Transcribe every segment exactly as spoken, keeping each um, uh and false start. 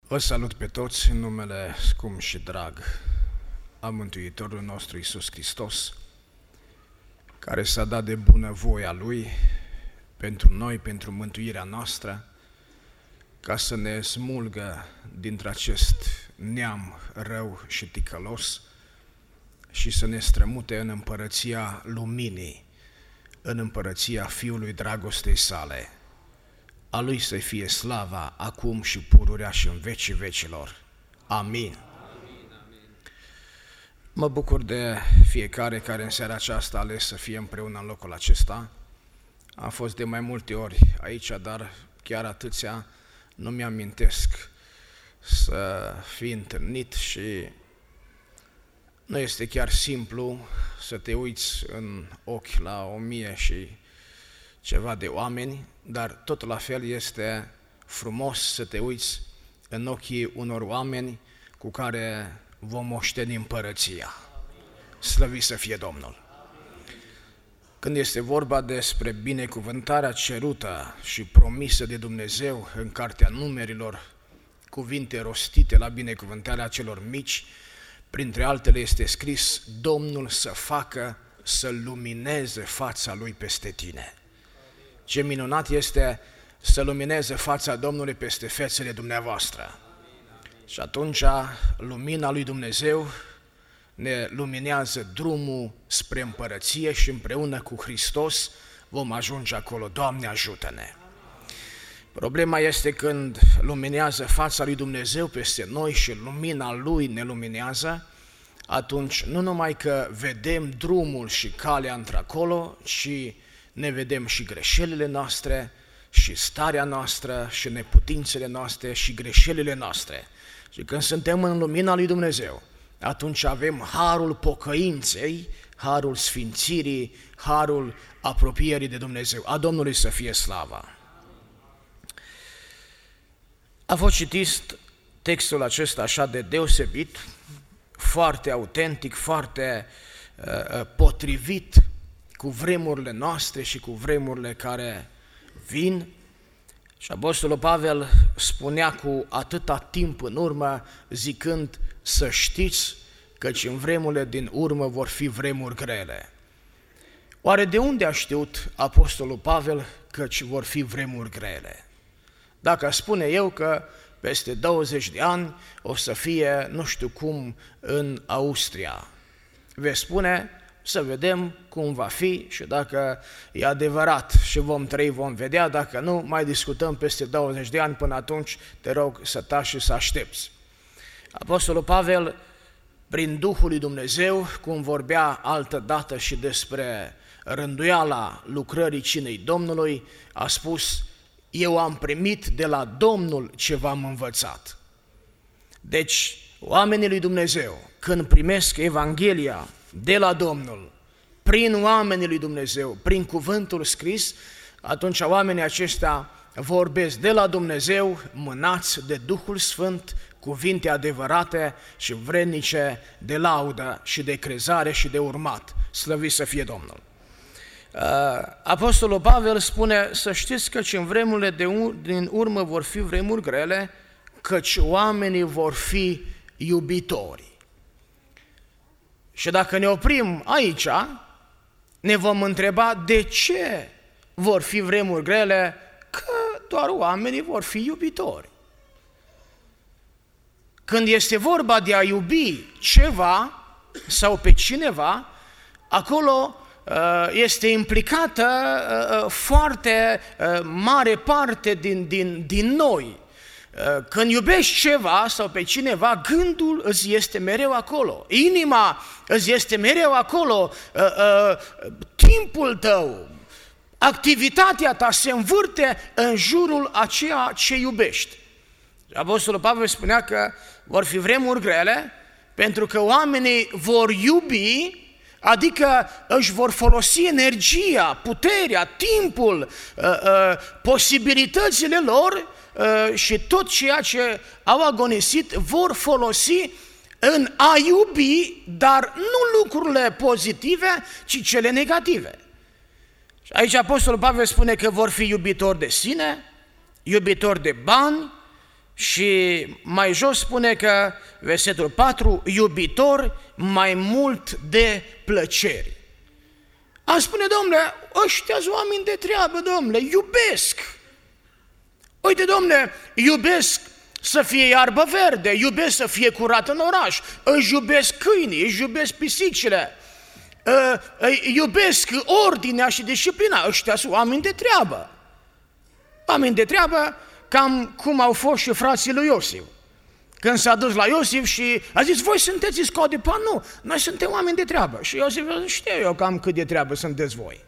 Vă salut pe toți în numele scump și drag a Mântuitorului nostru Iisus Hristos, care s-a dat de bunăvoia Lui pentru noi, pentru mântuirea noastră, ca să ne smulgă dintre acest neam rău și ticălos și să ne strămute în împărăția luminii, în împărăția Fiului dragostei sale. A Lui să fie slava, acum și pururea și în vecii vecilor. Amin. Amin, amin. Mă bucur de fiecare care în seara aceasta a ales să fie împreună în locul acesta. Am fost de mai multe ori aici, dar chiar atâția nu mi-amintesc să fi întâlnit și nu este chiar simplu să te uiți în ochi la o mie și ceva de oameni, dar tot la fel este frumos să te uiți în ochii unor oameni cu care vom moșteni împărăția. Slăvit să fie Domnul! Când este vorba despre binecuvântarea cerută și promisă de Dumnezeu în Cartea Numerilor, cuvinte rostite la binecuvântarea celor mici, printre altele este scris: Domnul să facă să lumineze fața Lui peste tine. Ce minunat este să lumineze fața Domnului peste fețele dumneavoastră. Amin, amin. Și atunci lumina lui Dumnezeu ne luminează drumul spre împărăție și împreună cu Hristos vom ajunge acolo. Doamne, ajută-ne! Problema este când luminează fața lui Dumnezeu peste noi și lumina Lui ne luminează, atunci nu numai că vedem drumul și calea într-acolo, ci ne vedem și greșelile noastre, și starea noastră, și neputințele noastre, și greșelile noastre. Și când suntem în lumina lui Dumnezeu, atunci avem harul pocăinței, harul sfințirii, harul apropierii de Dumnezeu. A Domnului să fie slava! A fost citit textul acesta așa de deosebit, foarte autentic, foarte uh, potrivit cu vremurile noastre și cu vremurile care vin. Și Apostolul Pavel spunea cu atâta timp în urmă, zicând: să știți căci în vremurile din urmă vor fi vremuri grele. Oare de unde a știut Apostolul Pavel căci vor fi vremuri grele? Dacă spune eu că peste douăzeci de ani o să fie nu știu cum în Austria, veți spune: să vedem cum va fi și dacă e adevărat și vom trăi, vom vedea, dacă nu, mai discutăm peste douăzeci de ani, până atunci te rog să taci și să aștepți. Apostolul Pavel, prin Duhul lui Dumnezeu, cum vorbea altă dată și despre rânduiala lucrării cinei Domnului, a spus: eu am primit de la Domnul ce v-am învățat. Deci, oamenii lui Dumnezeu, când primesc Evanghelia de la Domnul, prin oamenii lui Dumnezeu, prin cuvântul scris, atunci oamenii aceștia vorbesc de la Dumnezeu, mânați de Duhul Sfânt, cuvinte adevărate și vrednice de laudă și de crezare și de urmat. Slăvit să fie Domnul! Apostolul Pavel spune: să știți că în vremurile de ur- din urmă vor fi vremuri grele, căci oamenii vor fi iubitori. Și dacă ne oprim aici, ne vom întreba de ce vor fi vremuri grele, că doar oamenii vor fi iubitori. Când este vorba de a iubi ceva sau pe cineva, acolo este implicată foarte mare parte din, din, din noi. Când iubești ceva sau pe cineva, gândul îți este mereu acolo, inima îți este mereu acolo, timpul tău, activitatea ta se învârte în jurul a ceea ce iubești. Apostolul Pavel spunea că vor fi vremuri grele pentru că oamenii vor iubi, adică își vor folosi energia, puterea, timpul, posibilitățile lor și tot ceea ce au agonisit vor folosi în a iubi, dar nu lucrurile pozitive, ci cele negative. Și aici Apostolul Pavel spune că vor fi iubitori de sine, iubitori de bani, Și mai jos spune că, versetul patru, iubitor mai mult de plăceri. Am spune, domnule, ăștia-s oameni de treabă, domnule, iubesc. Uite, domnule, iubesc să fie iarbă verde, iubesc să fie curat în oraș, își iubesc câinii, își iubesc pisicile, iubesc ordinea și disciplina. Ăștia sunt oameni de treabă. Oameni de treabă, cam cum au fost și frații lui Iosif. Când s-a dus la Iosif și a zis, voi sunteți iscot de pan? Nu, noi suntem oameni de treabă. Și Iosif a zis, știu eu cam cât de treabă sunteți voi.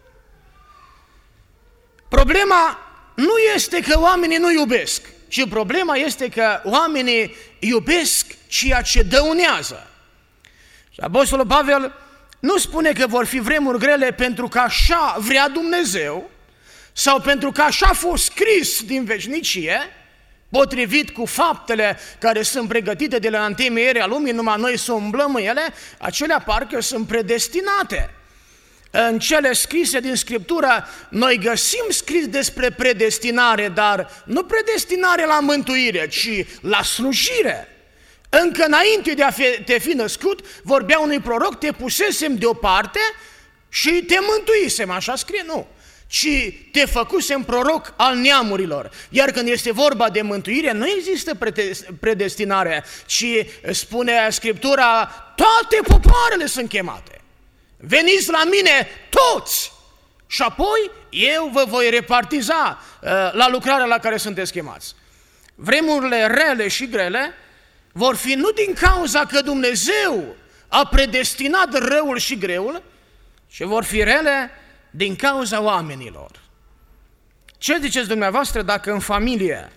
Problema nu este că oamenii nu iubesc, ci problema este că oamenii iubesc ceea ce dăunează. Și Apostolul Pavel nu spune că vor fi vremuri grele pentru că așa vrea Dumnezeu sau pentru că așa a fost scris din veșnicie, potrivit cu faptele care sunt pregătite de la întemeierea lumii, numai noi să umblăm în ele, acelea parcă sunt predestinate. În cele scrise din Scriptură, noi găsim scris despre predestinare, dar nu predestinare la mântuire, ci la slujire. Încă înainte de a te fi născut, vorbea unui proroc, te pusesem deoparte și te mântuisem, așa scrie, nu. Ci te făcusem proroc al neamurilor. Iar când este vorba de mântuire, nu există predestinare, ci spune Scriptura, toate popoarele sunt chemate. Veniți la mine toți și apoi eu vă voi repartiza uh, la lucrarea la care sunteți chemați. Vremurile rele și grele vor fi nu din cauza că Dumnezeu a predestinat răul și greul, ci vor fi rele din cauza oamenilor. Ce ziceți dumneavoastră dacă în familie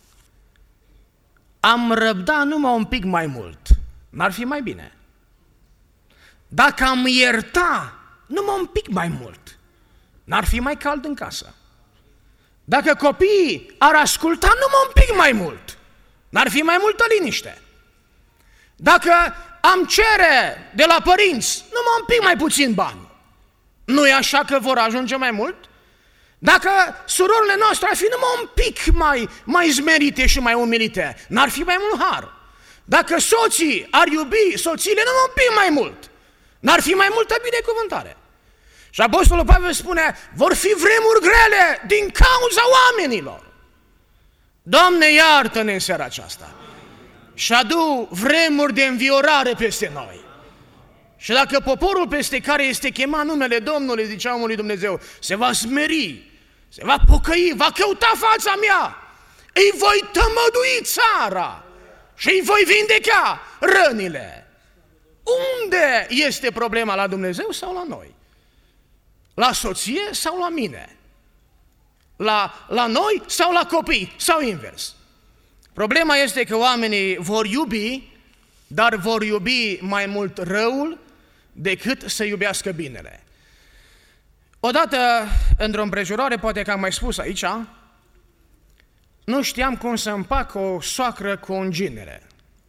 am răbda numai un pic mai mult? N-ar fi mai bine? Dacă am ierta numai un pic mai mult, n-ar fi mai cald în casă? Dacă copiii ar asculta numai un pic mai mult, n-ar fi mai multă liniște? Dacă am cere de la părinți numai un pic mai puțin bani, nu e așa că vor ajunge mai mult? Dacă surorile noastre ar fi numai un pic mai, mai zmerite și mai umilite, n-ar fi mai mult har? Dacă soții ar iubi soțiile numai un pic mai mult, n-ar fi mai multă binecuvântare? Și Apostolul Pavel spune, vor fi vremuri grele din cauza oamenilor. Doamne, iartă-ne în seara aceasta și adu vremuri de înviorare peste noi. Și dacă poporul peste care este chemat numele Domnului, zicea omul lui Dumnezeu, se va smeri, se va pocăi, va căuta fața mea, îi voi tămădui țara și îi voi vindeca rănile. Unde este problema, la Dumnezeu sau la noi? La soție sau la mine? La, la noi sau la copii? Sau invers? Problema este că oamenii vor iubi, dar vor iubi mai mult răul decât să iubească binele. Odată, într-o împrejurare, poate că am mai spus aici, nu știam cum să împac o soacră cu un ginere.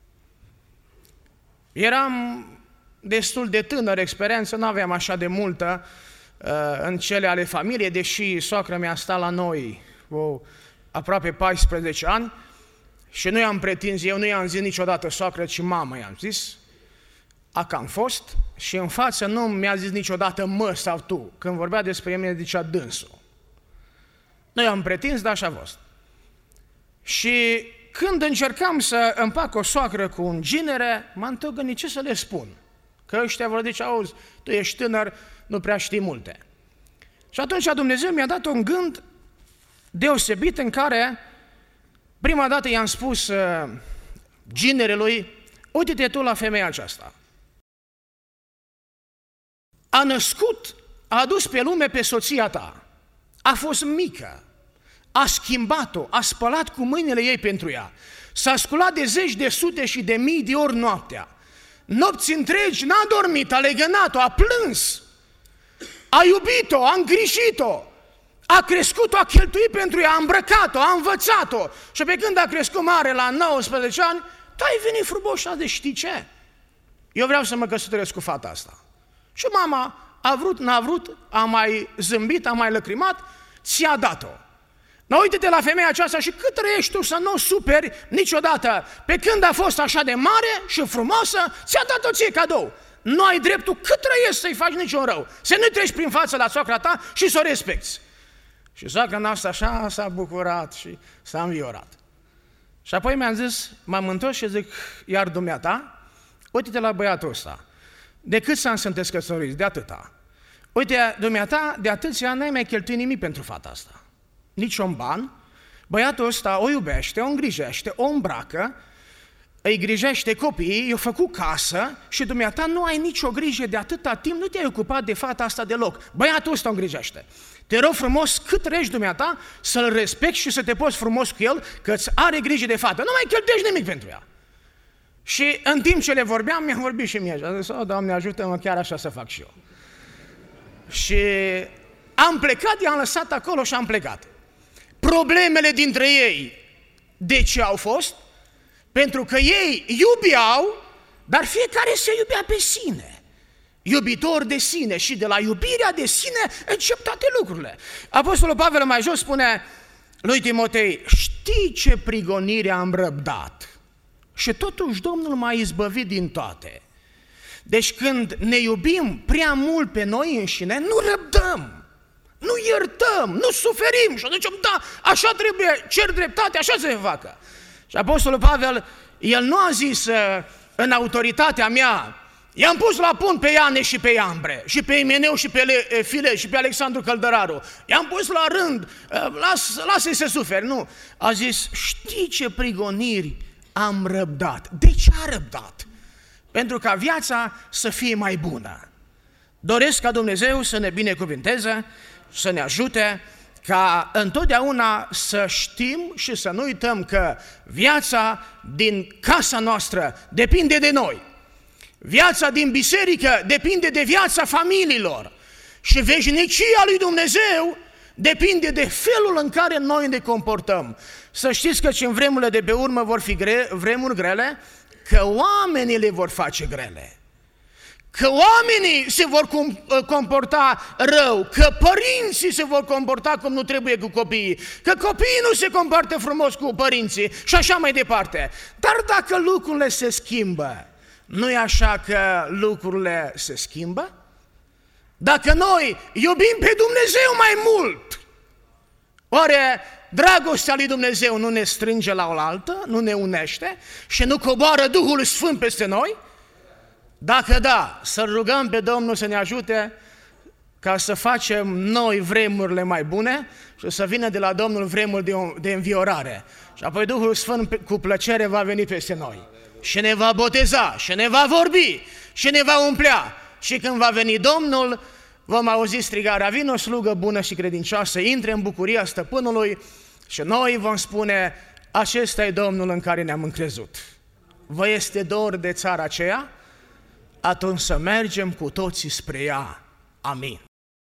Eram destul de tânăr, experiență, nu aveam așa de multă uh, în cele ale familiei, deși soacră mea sta la noi o, aproape paisprezece ani și nu i-am pretins, eu nu i-am zis niciodată soacră, ci mamă i-am zis, a cam fost, și în față nu mi-a zis niciodată mă sau tu, când vorbea despre mine zicea dânsul. Nu i-am pretins, dar așa a fost. Și când încercam să împac o soacră cu un ginere, m-am tot gândit ce să le spun. Că ăștia vor zice, auzi, tu ești tânăr, nu prea știi multe. Și atunci Dumnezeu mi-a dat un gând deosebit în care prima dată i-am spus uh, ginerelui, uite-te tu la femeia aceasta. A născut, a adus pe lume pe soția ta, a fost mică, a schimbat-o, a spălat cu mâinile ei pentru ea, s-a sculat de zeci de sute și de mii de ori noaptea, nopți întregi n-a dormit, a legănat-o, a plâns, a iubit-o, a îngrijit-o, a crescut-o, a cheltuit pentru ea, a îmbrăcat-o, a învățat-o și pe când a crescut mare la nouăsprezece ani, tu ai venit frumos și a zis, știi ce? Eu vreau să mă căsătoresc cu fata asta. Și mama a vrut, n-a vrut, a mai zâmbit, a mai lăcrimat, ți-a dat-o. Dar uite-te la femeia aceasta și cât trăiești tu să nu o superi niciodată. Pe când a fost așa de mare și frumoasă, ți-a dat-o ție cadou. Nu ai dreptul cât trăiești să-i faci niciun rău. Să nu treci prin față la soacra ta și să o respecti. Și soacra noastră așa s-a bucurat și s-a înviorat. Și apoi mi-am zis, m-am întors și zic, iar dumneata, uite-te la băiatul ăsta. De câți ani sunteți căsătoriți? De atâta. Uite, dumneata, de atâția ani n-ai mai cheltuit nimic pentru fata asta. Nici un ban. Băiatul ăsta o iubește, o îngrijește, o îmbracă, îi grijește copiii, i-a făcut casă și dumneata nu ai nicio grijă de atâta timp, nu te-ai ocupat de fata asta deloc. Băiatul ăsta o îngrijește. Te rog frumos, cât treci dumneata, să-l respecti și să te poți frumos cu el, că îți are grijă de fată. Nu mai cheltuiești nimic pentru ea. Și în timp ce le vorbeam, mi-a vorbit și mie. Și am zis, o, Doamne, ajută-mă, chiar așa să fac și eu. Și am plecat, i-am lăsat acolo și am plecat. Problemele dintre ei, de ce au fost? Pentru că ei iubeau, dar fiecare se iubea pe sine. Iubitor de sine și de la iubirea de sine încep toate lucrurile. Apostolul Pavel mai jos spune lui Timotei, știi ce prigonire am răbdat? Și totuși Domnul m-a izbăvit din toate. Deci când ne iubim prea mult pe noi înșine, nu răbdăm, nu iertăm, nu suferim și zicem, da, așa trebuie, cer dreptate, așa se facă. Și Apostolul Pavel, el nu a zis în autoritatea mea, i-am pus la punct pe Iane și pe Iambre, și pe Imeneu și pe File și pe Alexandru Căldăraru, i-am pus la rând, las, lasă-i să suferi, nu. A zis, știi ce prigoniri am răbdat. De ce a răbdat? Pentru ca viața să fie mai bună. Doresc ca Dumnezeu să ne binecuvinteze, să ne ajute ca întotdeauna să știm și să nu uităm că viața din casa noastră depinde de noi. Viața din biserică depinde de viața familiilor și veșnicia lui Dumnezeu depinde de felul în care noi ne comportăm. Să știți că și în vremurile de pe urmă vor fi gre- vremuri grele, că oamenii le vor face grele, că oamenii se vor comporta rău, că părinții se vor comporta cum nu trebuie cu copiii, că copiii nu se comportă frumos cu părinții și așa mai departe. Dar dacă lucrurile se schimbă, nu e așa că lucrurile se schimbă? Dacă noi iubim pe Dumnezeu mai mult, oare dragostea lui Dumnezeu nu ne strânge la oaltă, nu ne unește și nu coboară Duhul Sfânt peste noi? Dacă da, să rugăm pe Domnul să ne ajute ca să facem noi vremurile mai bune și să vină de la Domnul vremuri de, de înviorare. Și apoi Duhul Sfânt cu plăcere va veni peste noi și ne va boteza, și ne va vorbi, și ne va umplea. Și când va veni Domnul, vom auzi strigarea, vină o slugă bună și credincioasă, intre în bucuria stăpânului și noi vom spune, acesta e Domnul în care ne-am încrezut. Vă este dor de țara aceea? Atunci să mergem cu toții spre ea. Amin.